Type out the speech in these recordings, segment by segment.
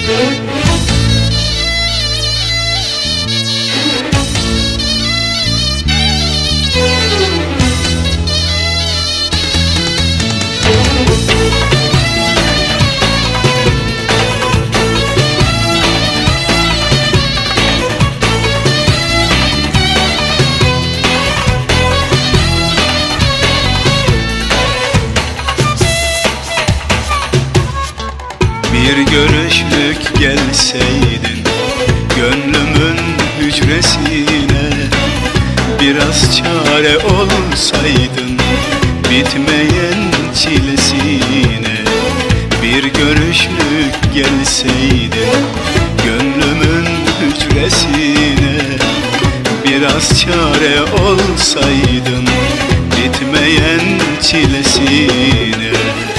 Bir görüşlük gelseydin gönlümün hücresine, biraz çare olsaydın bitmeyen çilesine. Bir görüşlük gelseydin gönlümün hücresine, biraz çare olsaydın bitmeyen çilesine.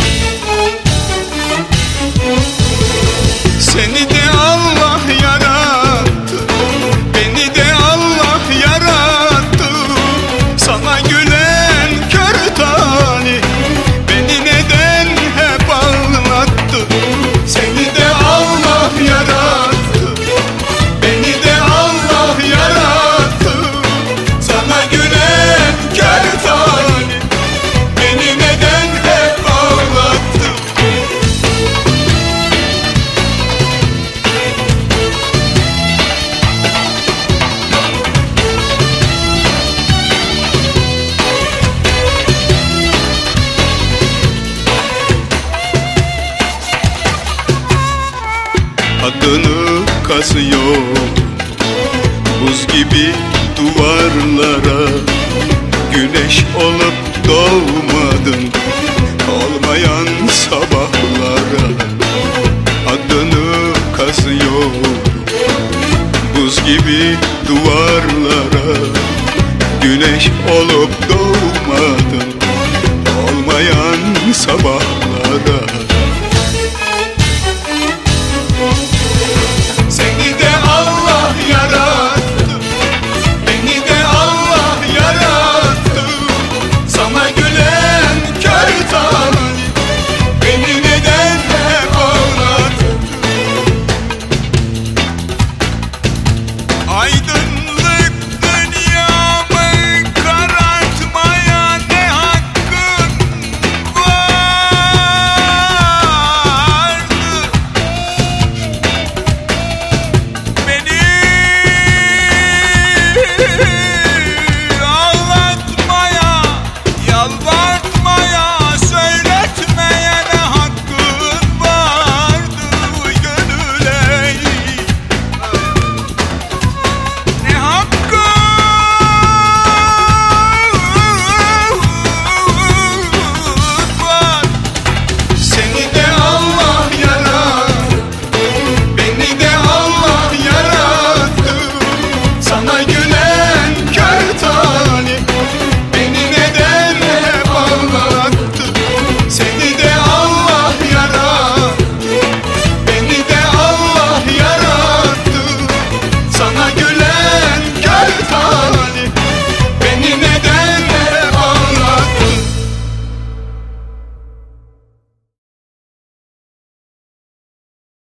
Seni de Allah yarattı, beni de Allah yarattı. Sana gülen kör talih beni neden hep ağlattı. Seni de Allah yarattı, beni de Allah yarattı. Sana gülen kör talih beni neden hep ağlattı. Adını kazıyor buz gibi duvarlara. Güneş olup doğmadın olmayan sabahlara. Adını kazıyor buz gibi duvarlara. Güneş olup doğmadın olmayan sabahlara.